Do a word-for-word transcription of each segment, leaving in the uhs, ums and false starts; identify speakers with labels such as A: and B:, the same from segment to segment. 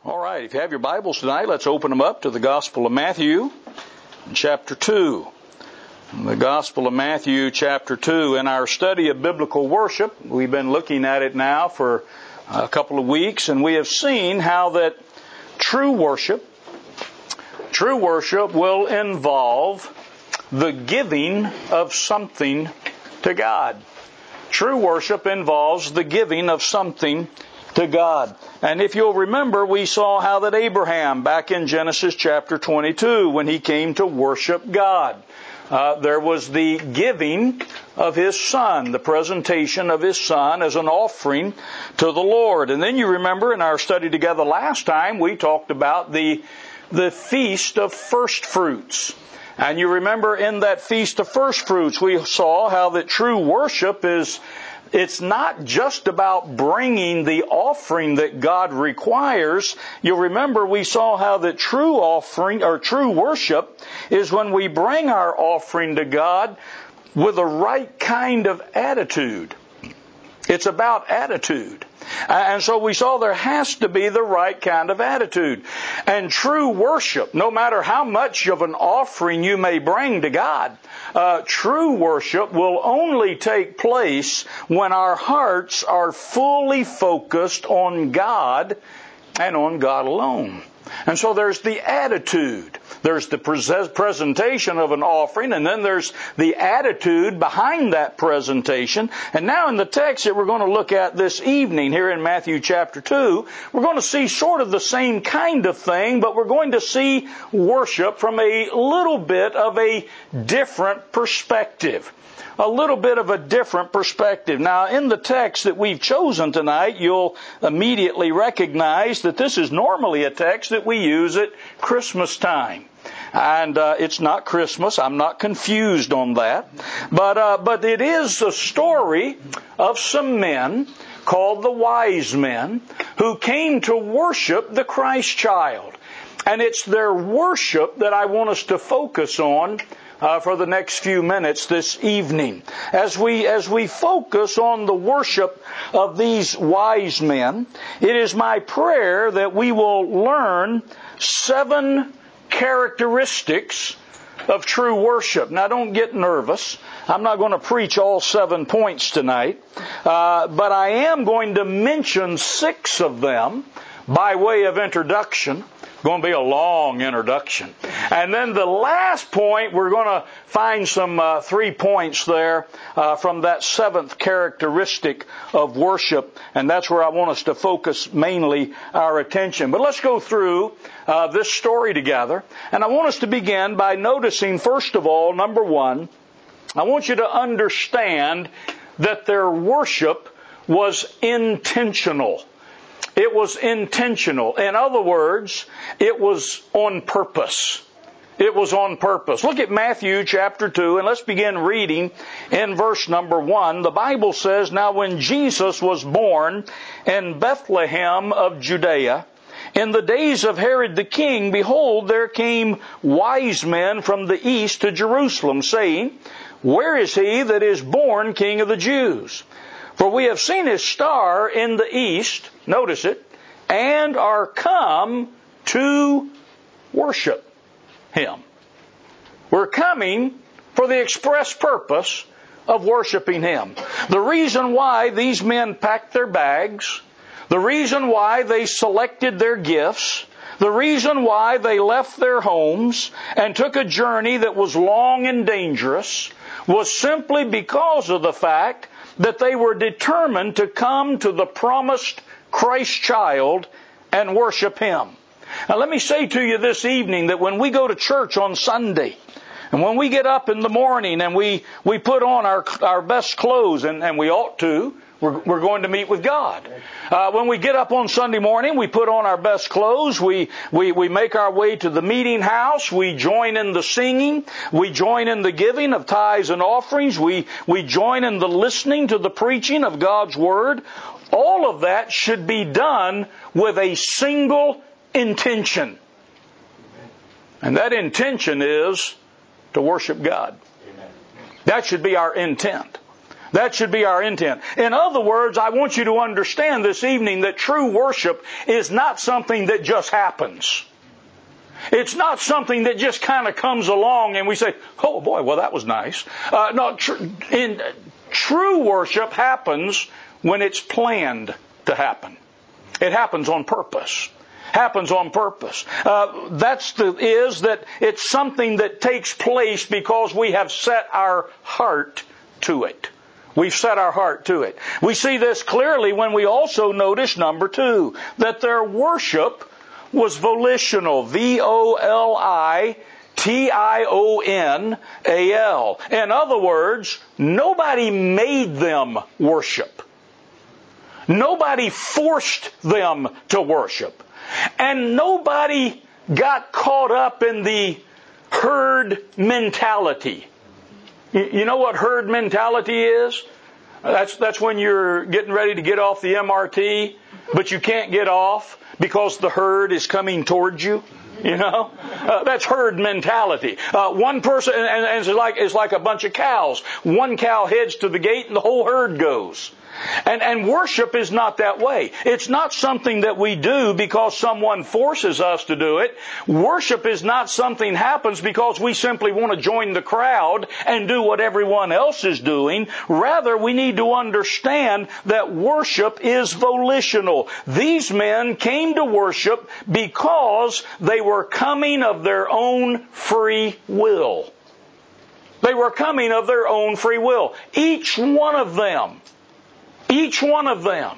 A: All right, if you have your Bibles tonight, let's open them up to the Gospel of Matthew, chapter two. The Gospel of Matthew, chapter two. In our study of biblical worship, we've been looking at it now for a couple of weeks, and we have seen how that true worship, true worship will involve the giving of something to God. True worship involves the giving of something to God. And if you'll remember, we saw how that Abraham, back in Genesis chapter twenty-two, when he came to worship God, uh, there was the giving of his son, the presentation of his son as an offering to the Lord. And then you remember in our study together last time, we talked about the, the feast of first fruits. And you remember in that feast of first fruits, we saw how that true worship is It's not just about bringing the offering that God requires. You'll remember we saw how the true offering or true worship is when we bring our offering to God with the right kind of attitude. It's about attitude. And so we saw there has to be the right kind of attitude. And true worship, no matter how much of an offering you may bring to God, uh, true worship will only take place when our hearts are fully focused on God and on God alone. And so there's the attitude. There's the presentation of an offering, and then there's the attitude behind that presentation. And now in the text that we're going to look at this evening here in Matthew chapter two, we're going to see sort of the same kind of thing, but we're going to see worship from a little bit of a different perspective. A little bit of a different perspective. Now, in the text that we've chosen tonight, you'll immediately recognize that this is normally a text that we use at Christmas time. And uh, it's not Christmas. I'm not confused on that. But uh, but it is a story of some men called the wise men who came to worship the Christ child. And it's their worship that I want us to focus on Uh, for the next few minutes this evening. As we, as we focus on the worship of these wise men, it is my prayer that we will learn seven characteristics of true worship. Now don't get nervous. I'm not going to preach all seven points tonight, uh, but I am going to mention six of them by way of introduction. Going to be a long introduction. And then the last point, we're going to find some uh, three points there uh, from that seventh characteristic of worship. And that's where I want us to focus mainly our attention. But let's go through uh, this story together. And I want us to begin by noticing, first of all, number one, I want you to understand that their worship was intentional. It was intentional. In other words, it was on purpose. It was on purpose. Look at Matthew chapter two, and let's begin reading in verse number one. The Bible says, "Now when Jesus was born in Bethlehem of Judea, in the days of Herod the king, behold, there came wise men from the east to Jerusalem, saying, Where is he that is born King of the Jews? For we have seen his star in the east," notice it, "and are come to worship him." We're coming for the express purpose of worshiping him. The reason why these men packed their bags, the reason why they selected their gifts, the reason why they left their homes and took a journey that was long and dangerous was simply because of the fact that they were determined to come to the promised Christ child and worship him. Now let me say to you this evening that when we go to church on Sunday, and when we get up in the morning and we, we put on our, our best clothes, and, and we ought to, we're, we're going to meet with God. Uh, when we get up on Sunday morning, we put on our best clothes, we, we, we make our way to the meeting house, we join in the singing, we join in the giving of tithes and offerings, we, we join in the listening to the preaching of God's Word. All of that should be done with a single intention. And that intention is to worship God. That should be our intent. That should be our intent. In other words, I want you to understand this evening that true worship is not something that just happens. It's not something that just kind of comes along and we say, oh boy, well that was nice. Uh, no, tr- in, true worship happens when it's planned to happen. It happens on purpose. Happens on purpose. Uh, that's the, is that it's something that takes place because we have set our heart to it. We've set our heart to it. We see this clearly when we also notice, number two, that their worship was volitional. V O L I T I O N A L. In other words, nobody made them worship. Nobody forced them to worship. And nobody got caught up in the herd mentality. You know what herd mentality is? That's that's when you're getting ready to get off the M R T, but you can't get off because the herd is coming towards you. You know, uh, that's herd mentality. Uh, one person, and, and it's like it's like a bunch of cows. One cow heads to the gate, and the whole herd goes. And, and worship is not that way. It's not something that we do because someone forces us to do it. Worship is not something happens because we simply want to join the crowd and do what everyone else is doing. Rather, we need to understand that worship is volitional. These men came to worship because they were coming of their own free will. They were coming of their own free will. Each one of them Each one of them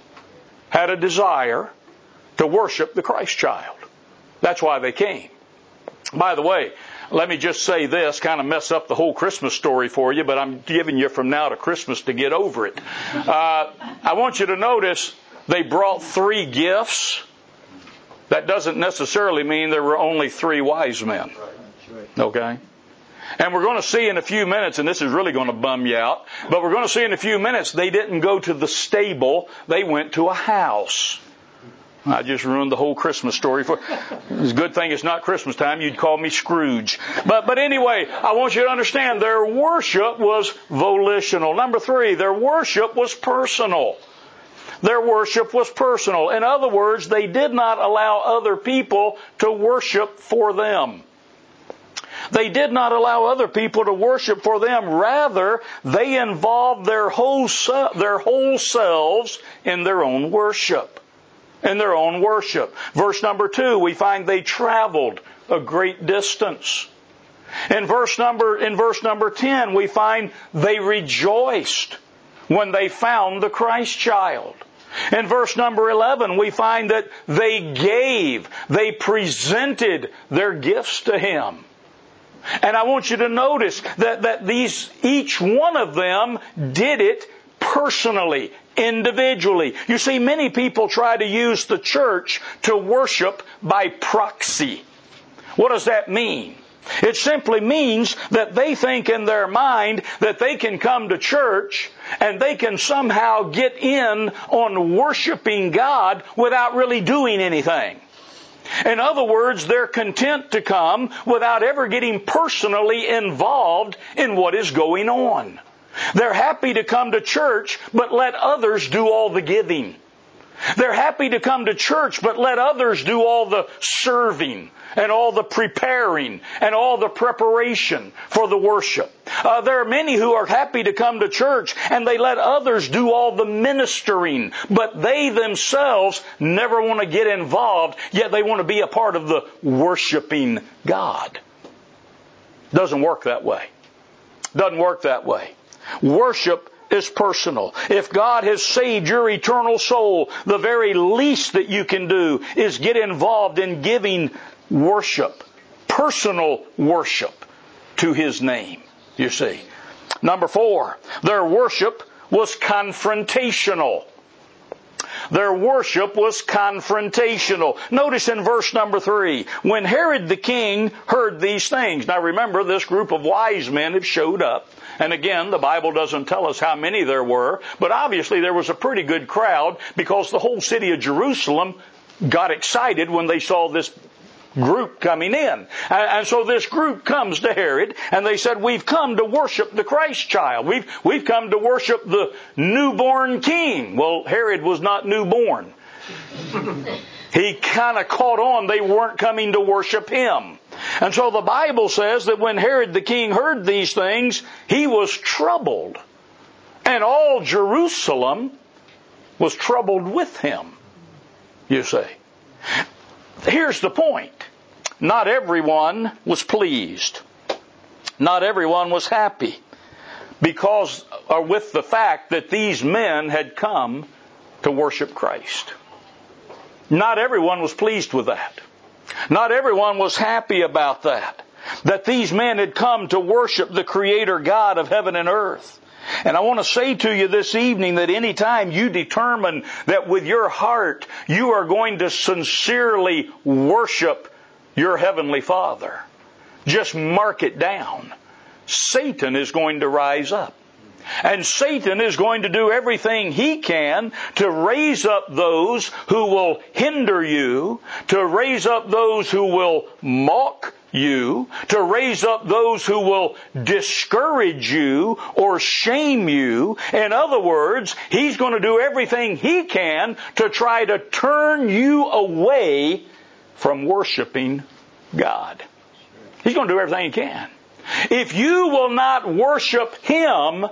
A: had a desire to worship the Christ child. That's why they came. By the way, let me just say this, kind of mess up the whole Christmas story for you, but I'm giving you from now to Christmas to get over it. Uh, I want you to notice they brought three gifts. That doesn't necessarily mean there were only three wise men. Okay? And we're going to see in a few minutes, and this is really going to bum you out, but we're going to see in a few minutes they didn't go to the stable, they went to a house. I just ruined the whole Christmas story for it's a good thing it's not Christmas time, you'd call me Scrooge. But but anyway, I want you to understand their worship was volitional. Number three, their worship was personal. Their worship was personal. In other words, they did not allow other people to worship for them. They did not allow other people to worship for them. Rather, they involved their whole their whole selves in their own worship. In their own worship. Verse number two, we find they traveled a great distance. In verse number in verse number ten, we find they rejoiced when they found the Christ child. In verse number eleven, we find that they gave, they presented their gifts to Him. And I want you to notice that, that these, each one of them did it personally, individually. You see, many people try to use the church to worship by proxy. What does that mean? It simply means that they think in their mind that they can come to church and they can somehow get in on worshiping God without really doing anything. In other words, they're content to come without ever getting personally involved in what is going on. They're happy to come to church, but let others do all the giving. They're happy to come to church, but let others do all the serving and all the preparing and all the preparation for the worship. Uh, there are many who are happy to come to church and they let others do all the ministering, but they themselves never want to get involved, yet they want to be a part of the worshiping God. Doesn't work that way. Doesn't work that way. Worship is personal. If God has saved your eternal soul, the very least that you can do is get involved in giving worship, personal worship to His name, you see. Number four, their worship was confrontational. Their worship was confrontational. Notice in verse number three, when Herod the king heard these things. Now remember, this group of wise men have showed up. And again, the Bible doesn't tell us how many there were, but obviously there was a pretty good crowd because the whole city of Jerusalem got excited when they saw this group coming in. And so this group comes to Herod, and they said, we've come to worship the Christ child. We've, we've come to worship the newborn king. Well, Herod was not newborn. He kind of caught on they weren't coming to worship him. And so the Bible says that when Herod the king heard these things, he was troubled. And all Jerusalem was troubled with him, you say. Here's the point. Not everyone was pleased. Not everyone was happy because or with the fact that these men had come to worship Christ. Not everyone was pleased with that. Not everyone was happy about that. That these men had come to worship the Creator God of heaven and earth. And I want to say to you this evening that any time you determine that with your heart you are going to sincerely worship your Heavenly Father, just mark it down. Satan is going to rise up. And Satan is going to do everything he can to raise up those who will hinder you, to raise up those who will mock you, to raise up those who will discourage you or shame you. In other words, he's going to do everything he can to try to turn you away from worshiping God. He's going to do everything he can. If you will not worship him,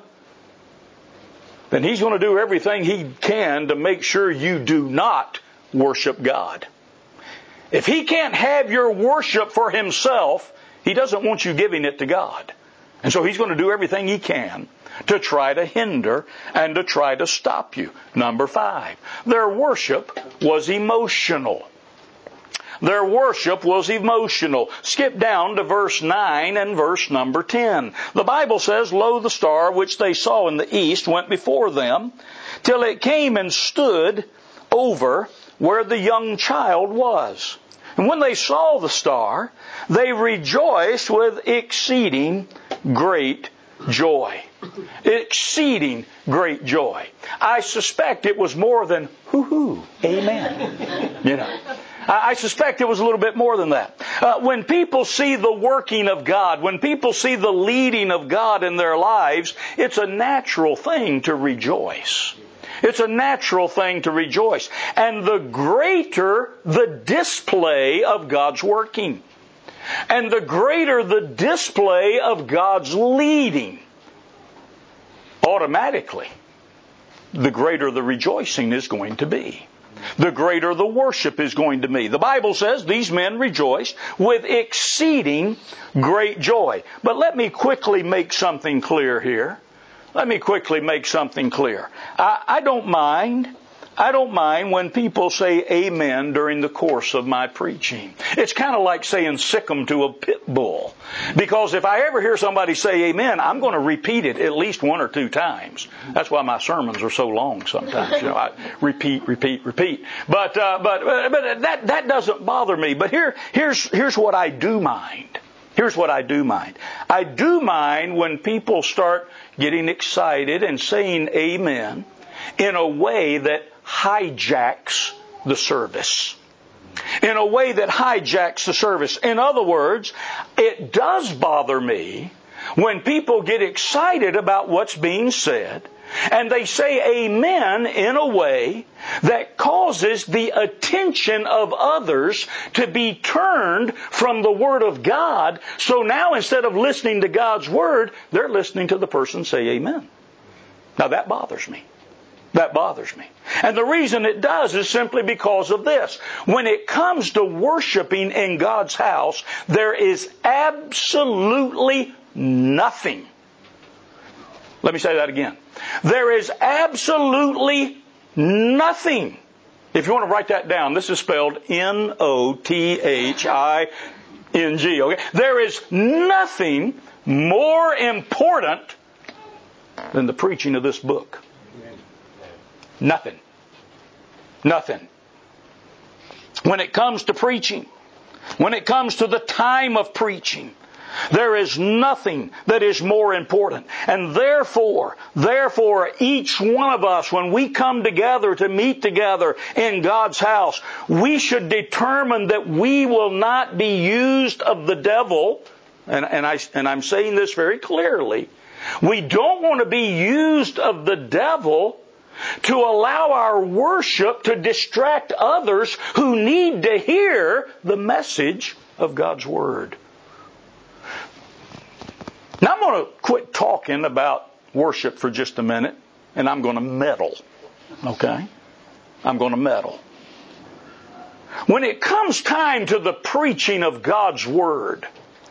A: then he's going to do everything he can to make sure you do not worship God. If he can't have your worship for himself, he doesn't want you giving it to God. And so he's going to do everything he can to try to hinder and to try to stop you. Number five, their worship was emotional. Their worship was emotional. Skip down to verse nine and verse number ten. The Bible says, Lo, the star which they saw in the east went before them, till it came and stood over where the young child was. And when they saw the star, they rejoiced with exceeding great joy. Exceeding great joy. I suspect it was more than hoo-hoo, amen. You know. I suspect it was a little bit more than that. Uh, when people see the working of God, when people see the leading of God in their lives, it's a natural thing to rejoice. It's a natural thing to rejoice. And the greater the display of God's working, and the greater the display of God's leading, automatically, the greater the rejoicing is going to be. The greater the worship is going to be. The Bible says these men rejoiced with exceeding great joy. But let me quickly make something clear here. Let me quickly make something clear. I, I don't mind. I don't mind when people say amen during the course of my preaching. It's kind of like saying sick 'em to a pit bull. Because if I ever hear somebody say amen, I'm going to repeat it at least one or two times. That's why my sermons are so long sometimes. You know, I repeat, repeat, repeat. But uh, but but that that doesn't bother me. But here here's here's what I do mind. Here's what I do mind. I do mind when people start getting excited and saying amen in a way that hijacks the service. In a way that hijacks the service. In other words, it does bother me when people get excited about what's being said and they say amen in a way that causes the attention of others to be turned from the Word of God. So now instead of listening to God's Word, they're listening to the person say amen. Now that bothers me. That bothers me. And the reason it does is simply because of this. When it comes to worshiping in God's house, there is absolutely nothing. Let me say that again. There is absolutely nothing. If you want to write that down, this is spelled N O T H I N G. Okay? There is nothing more important than the preaching of this book. Nothing. Nothing. When it comes to preaching, when it comes to the time of preaching, There is nothing that is more important. And therefore, therefore, each one of us, when we come together to meet together in God's house, we should determine that we will not be used of the devil. And, and, I, and I'm saying this very clearly. We don't want to be used of the devil to allow our worship to distract others who need to hear the message of God's Word. Now I'm going to quit talking about worship for just a minute, and I'm going to meddle. Okay? I'm going to meddle. When it comes time to the preaching of God's Word,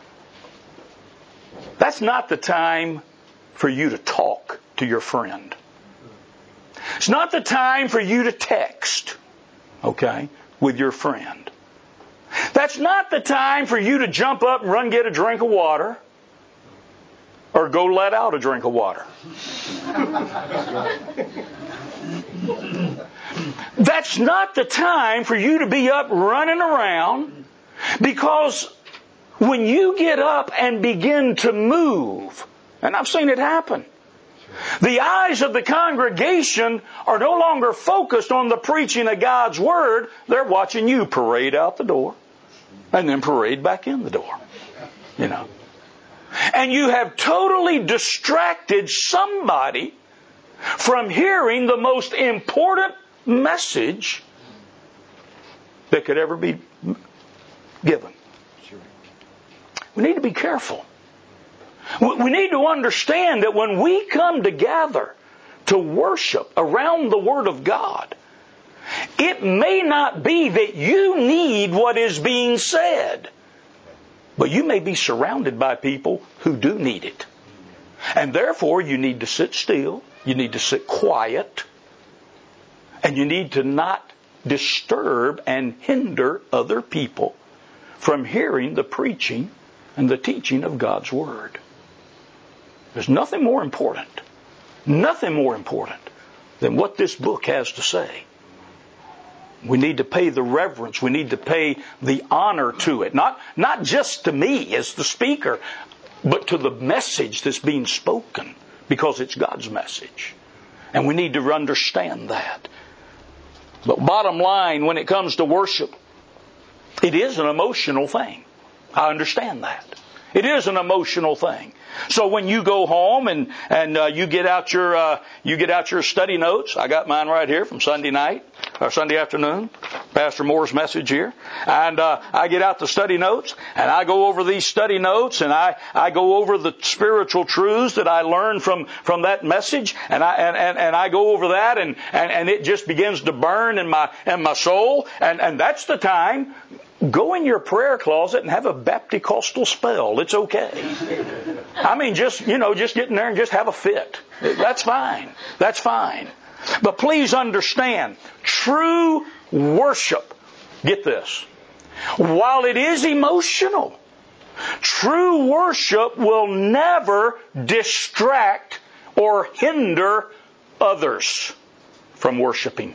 A: that's not the time for you to talk to your friend. It's not the time for you to text, okay, with your friend. That's not the time for you to jump up and run get a drink of water or go let out a drink of water. That's not the time for you to be up running around, because when you get up and begin to move, and I've seen it happen, the eyes of the congregation are no longer focused on the preaching of God's Word. They're watching you parade out the door and then parade back in the door. You know. And you have totally distracted somebody from hearing the most important message that could ever be given. We need to be careful. We need to understand that when we come together to worship around the Word of God, it may not be that you need what is being said, but you may be surrounded by people who do need it. And therefore, you need to sit still, you need to sit quiet, and you need to not disturb and hinder other people from hearing the preaching and the teaching of God's Word. There's nothing more important, nothing more important than what this book has to say. We need to pay the reverence. We need to pay the honor to it. Not, not just to me as the speaker, but to the message that's being spoken, because it's God's message. And we need to understand that. But bottom line, when it comes to worship, it is an emotional thing. I understand that. It is an emotional thing. So when you go home and and uh, you get out your uh, you get out your study notes, I got mine right here from Sunday night or Sunday afternoon, Pastor Moore's message here, and uh, I get out the study notes and I go over these study notes and I, I go over the spiritual truths that I learned from from that message, and I and, and, and I go over that and, and, and it just begins to burn in my in my soul, and, and that's the time. Go in your prayer closet and have a Baptist-costal spell. It's okay. I mean, just, you know, just get in there and just have a fit. That's fine. That's fine. But please understand, true worship, get this, while it is emotional, true worship will never distract or hinder others from worshiping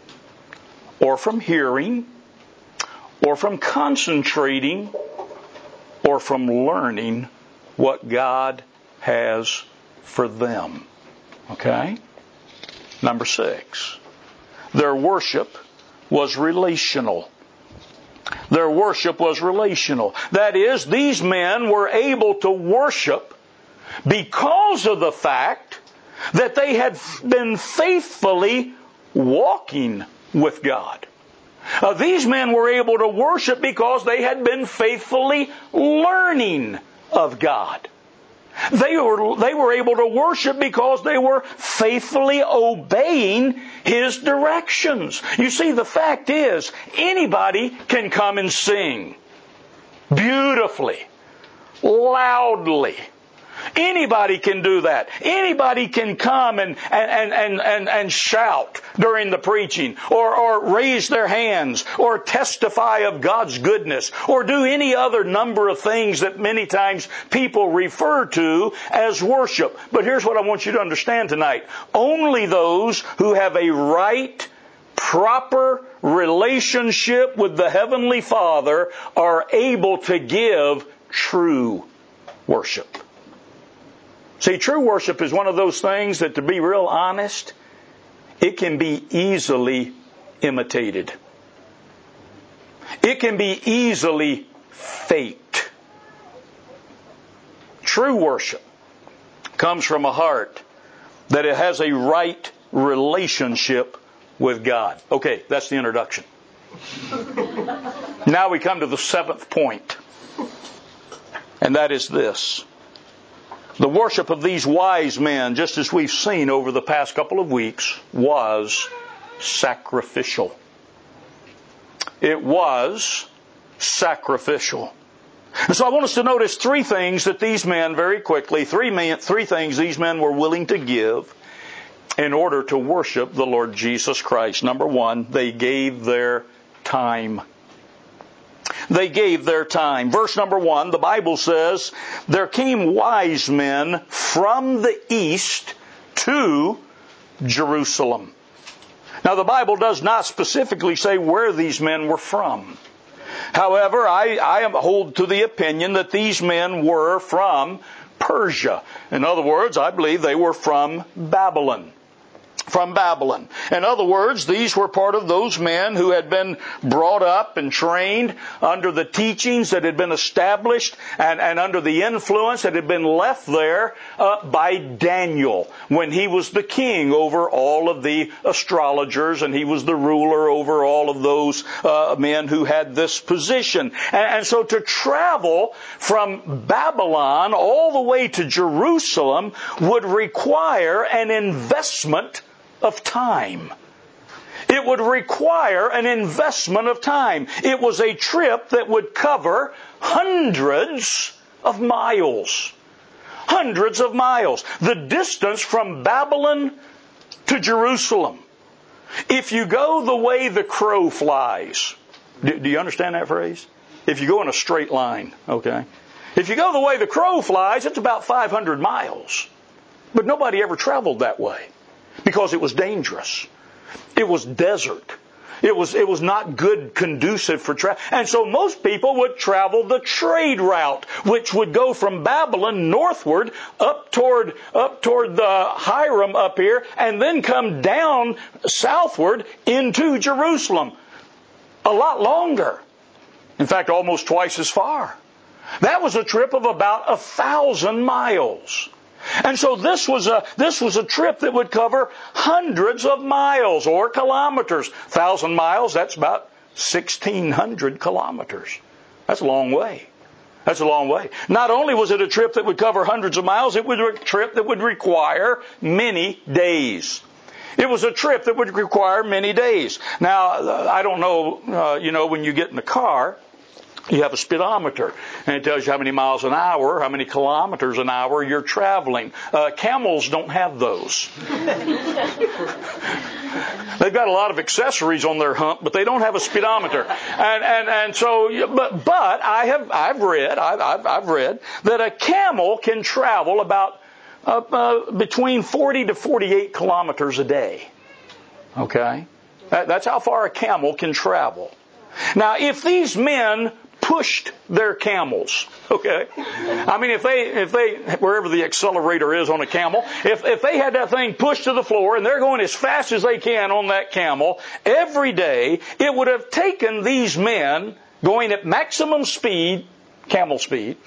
A: or from hearing or from concentrating, or from learning what God has for them. Okay? Number six. Their worship was relational. Their worship was relational. That is, these men were able to worship because of the fact that they had been faithfully walking with God. Uh, these men were able to worship because they had been faithfully learning of God. They were, they were able to worship because they were faithfully obeying His directions. You see, the fact is, anybody can come and sing beautifully, loudly. Anybody can do that. Anybody can come and, and, and, and, and shout during the preaching, or, or raise their hands, or testify of God's goodness, or do any other number of things that many times people refer to as worship. But here's what I want you to understand tonight. Only those who have a right, proper relationship with the Heavenly Father are able to give true worship. See, true worship is one of those things that, to be real honest, it can be easily imitated. It can be easily faked. True worship comes from a heart that it has a right relationship with God. Okay, that's the introduction. Now we come to the seventh point, and that is this. The worship of these wise men, just as we've seen over the past couple of weeks, was sacrificial. It was sacrificial. And so I want us to notice three things that these men, very quickly, three, men, three things these men were willing to give in order to worship the Lord Jesus Christ. Number one, they gave their time. They gave their time. Verse number one, the Bible says, there came wise men from the east to Jerusalem. Now the Bible does not specifically say where these men were from. However, I, I hold to the opinion that these men were from Persia. In other words, I believe they were from Babylon. From Babylon. In other words, these were part of those men who had been brought up and trained under the teachings that had been established and, and under the influence that had been left there uh, by Daniel when he was the king over all of the astrologers and he was the ruler over all of those uh, men who had this position. And, and so to travel from Babylon all the way to Jerusalem would require an investment of time. It would require an investment of time. It was a trip that would cover hundreds of miles. Hundreds of miles. The distance from Babylon to Jerusalem. If you go the way the crow flies. Do, do you understand that phrase? If you go in a straight line, okay? If you go the way the crow flies, it's about five hundred miles. But nobody ever traveled that way. Because it was dangerous. It was desert. It was, it was not good, conducive for travel. And so most people would travel the trade route, which would go from Babylon northward up toward, up toward the Hiram up here, and then come down southward into Jerusalem. A lot longer. In fact, almost twice as far. That was a trip of about a thousand miles. And so this was a this was a trip that would cover hundreds of miles or kilometers. Thousand miles, that's about sixteen hundred kilometers. That's a long way. That's a long way. Not only was it a trip that would cover hundreds of miles, it was a trip that would require many days. It was a trip that would require many days. Now, I don't know, uh, you know, when you get in the car, you have a speedometer, and it tells you how many miles an hour, how many kilometers an hour you're traveling. Uh, camels don't have those. They've got a lot of accessories on their hump, but they don't have a speedometer. And and and so, but but I have I've read I've I've, I've read that a camel can travel about uh, uh, between forty to forty-eight kilometers a day. Okay, that, that's how far a camel can travel. Now, if these men pushed their camels, okay? I mean, if they, if they, wherever the accelerator is on a camel, if, if they had that thing pushed to the floor and they're going as fast as they can on that camel every day, it would have taken these men going at maximum speed, camel speed,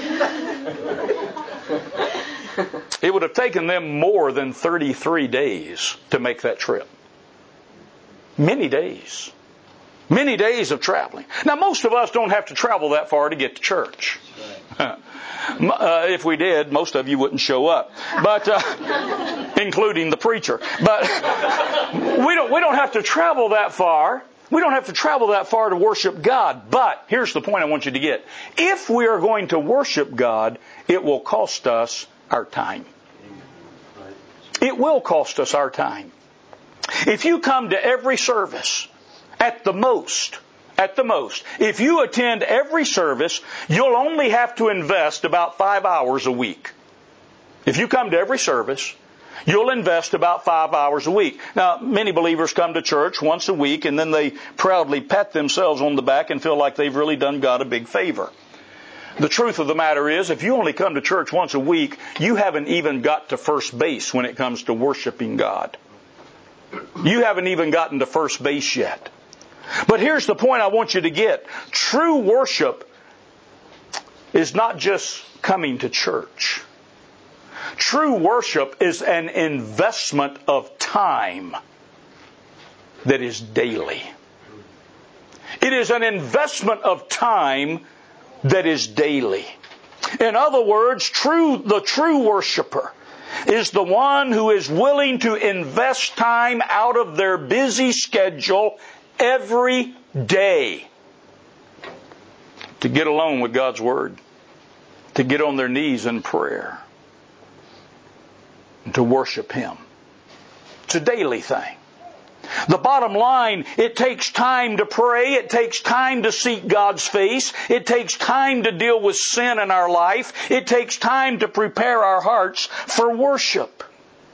A: it would have taken them more than thirty-three days to make that trip. Many days. Many days of traveling. Now, most of us don't have to travel that far to get to church. Uh, if we did, most of you wouldn't show up, but uh, including the preacher. But we don't. We don't have to travel that far. We don't have to travel that far to worship God. But here's the point I want you to get: if we are going to worship God, it will cost us our time. It will cost us our time. If you come to every service, at the most, at the most, if you attend every service, you'll only have to invest about five hours a week. If you come to every service, you'll invest about five hours a week. Now, many believers come to church once a week and then they proudly pat themselves on the back and feel like they've really done God a big favor. The truth of the matter is, if you only come to church once a week, you haven't even got to first base when it comes to worshiping God. You haven't even gotten to first base yet. But here's the point I want you to get. True worship is not just coming to church. True worship is an investment of time that is daily. It is an investment of time that is daily. In other words, true, the true worshiper is the one who is willing to invest time out of their busy schedule every day to get alone with God's Word, to get on their knees in prayer, and to worship Him. It's a daily thing. The bottom line, it takes time to pray. It takes time to seek God's face. It takes time to deal with sin in our life. It takes time to prepare our hearts for worship.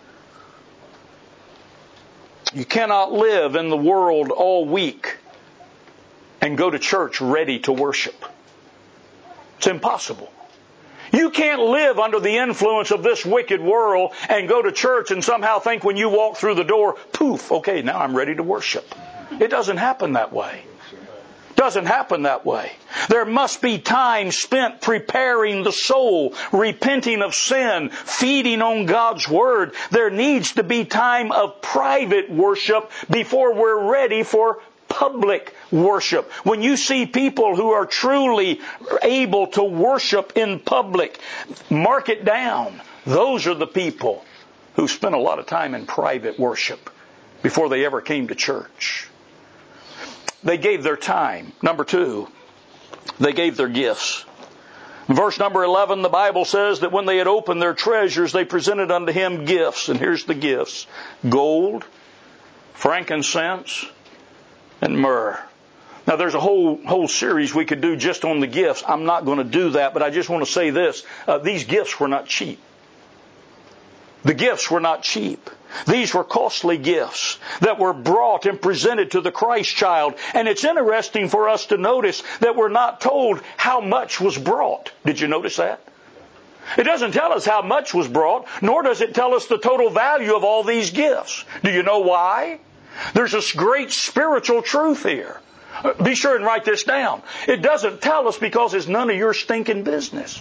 A: You cannot live in the world all week and go to church ready to worship. It's impossible. You can't live under the influence of this wicked world and go to church and somehow think when you walk through the door, poof, okay, now I'm ready to worship. It doesn't happen that way. It doesn't happen that way. There must be time spent preparing the soul, repenting of sin, feeding on God's Word. There needs to be time of private worship before we're ready for public worship. When you see people who are truly able to worship in public, mark it down. Those are the people who spent a lot of time in private worship before they ever came to church. They gave their time. Number two, they gave their gifts. In verse number eleven, the Bible says that when they had opened their treasures, they presented unto Him gifts. And here's the gifts: gold, frankincense, and myrrh. Now there's a whole whole series we could do just on the gifts. I'm not going to do that, but I just want to say this. Uh, these gifts were not cheap. The gifts were not cheap. These were costly gifts that were brought and presented to the Christ child. And it's interesting for us to notice that we're not told how much was brought. Did you notice that? It doesn't tell us how much was brought, nor does it tell us the total value of all these gifts. Do you know why? There's this great spiritual truth here. Be sure and write this down. It doesn't tell us because it's none of your stinking business.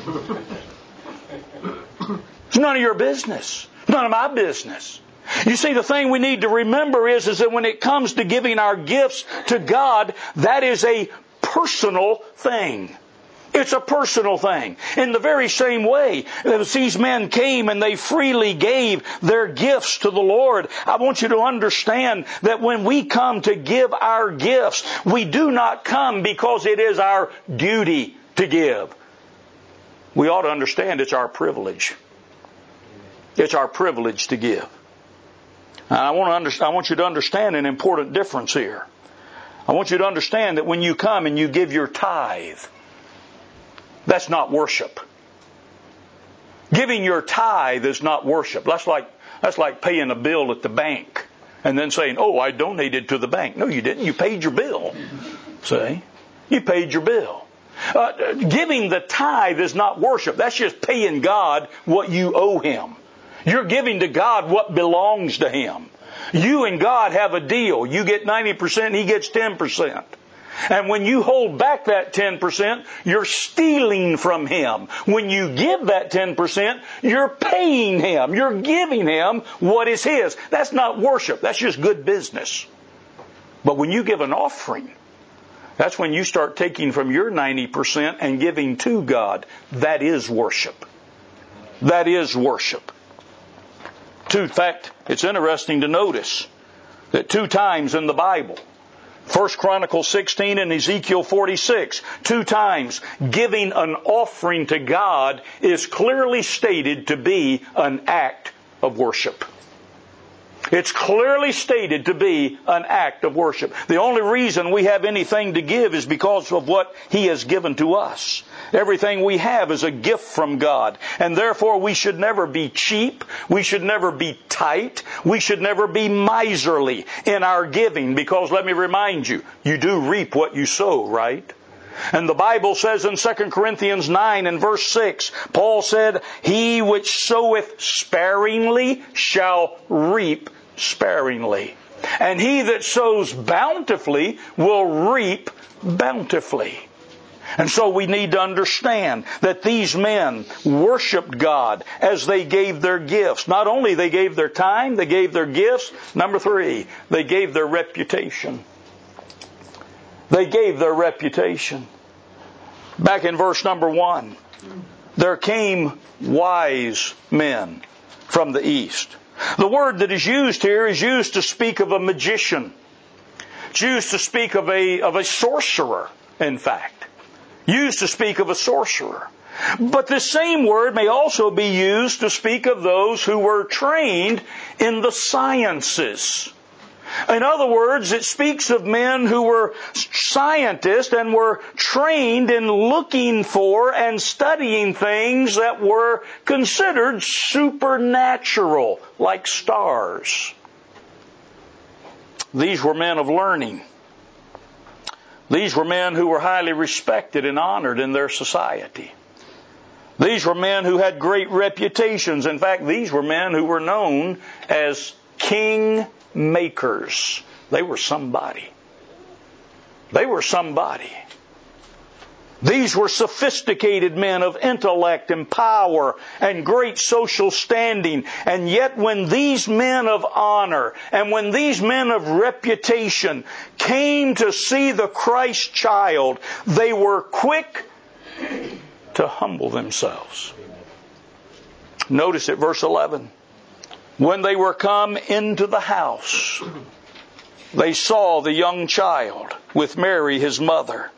A: It's none of your business. None of my business. You see, the thing we need to remember is, is that when it comes to giving our gifts to God, that is a personal thing. It's a personal thing. In the very same way, as these men came and they freely gave their gifts to the Lord, I want you to understand that when we come to give our gifts, we do not come because it is our duty to give. We ought to understand it's our privilege. It's our privilege to give. And I want to understand, I want you to understand an important difference here. I want you to understand that when you come and you give your tithe, that's not worship. Giving your tithe is not worship. That's like, that's like paying a bill at the bank and then saying, oh, I donated to the bank. No, you didn't. You paid your bill. See? You paid your bill. Uh, giving the tithe is not worship. That's just paying God what you owe Him. You're giving to God what belongs to Him. You and God have a deal. You get ninety percent, He gets ten percent. And when you hold back that ten percent, you're stealing from Him. When you give that ten percent, you're paying Him. You're giving Him what is His. That's not worship. That's just good business. But when you give an offering, that's when you start taking from your ninety percent and giving to God. That is worship. That is worship. In fact, it's interesting to notice that two times in the Bible, First Chronicles sixteen and Ezekiel forty-six, two times giving an offering to God is clearly stated to be an act of worship. It's clearly stated to be an act of worship. The only reason we have anything to give is because of what He has given to us. Everything we have is a gift from God. And therefore we should never be cheap. We should never be tight. We should never be miserly in our giving. Because let me remind you, you do reap what you sow, right? And the Bible says in Second Corinthians nine and verse six, Paul said, he which soweth sparingly shall reap sparingly. And he that sows bountifully will reap bountifully. And so we need to understand that these men worshiped God as they gave their gifts. Not only they gave their time, they gave their gifts. Number three, they gave their reputation. They gave their reputation. Back in verse number one, there came wise men from the east. The word that is used here is used to speak of a magician. It's used to speak of a, of a sorcerer, in fact. Used to speak of a sorcerer. But the same word may also be used to speak of those who were trained in the sciences. In other words, it speaks of men who were scientists and were trained in looking for and studying things that were considered supernatural, like stars. These were men of learning. These were men who were highly respected and honored in their society. These were men who had great reputations. In fact, these were men who were known as king makers. They were somebody. They were somebody. These were sophisticated men of intellect and power and great social standing. And yet when these men of honor and when these men of reputation came to see the Christ child, they were quick to humble themselves. Notice at verse eleven. When they were come into the house, they saw the young child with Mary his mother.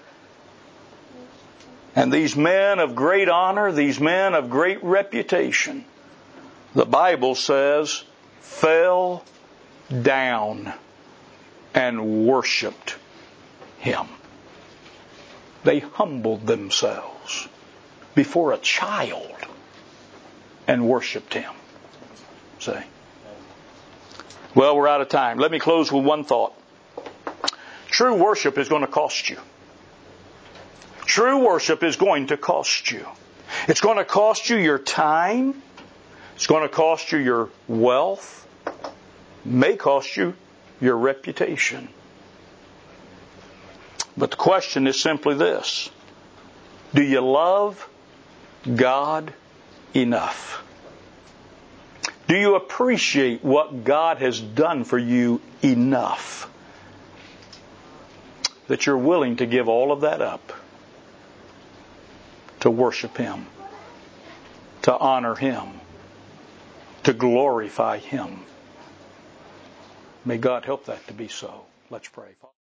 A: And these men of great honor, these men of great reputation, the Bible says, fell down and worshiped Him. They humbled themselves before a child and worshiped Him. See? Well, we're out of time. Let me close with one thought. True worship is going to cost you. True worship is going to cost you. It's going to cost you your time. It's going to cost you your wealth. It may cost you your reputation. But the question is simply this. Do you love God enough? Do you appreciate what God has done for you enough that you're willing to give all of that up to worship Him, to honor Him, to glorify Him? May God help that to be so. Let's pray.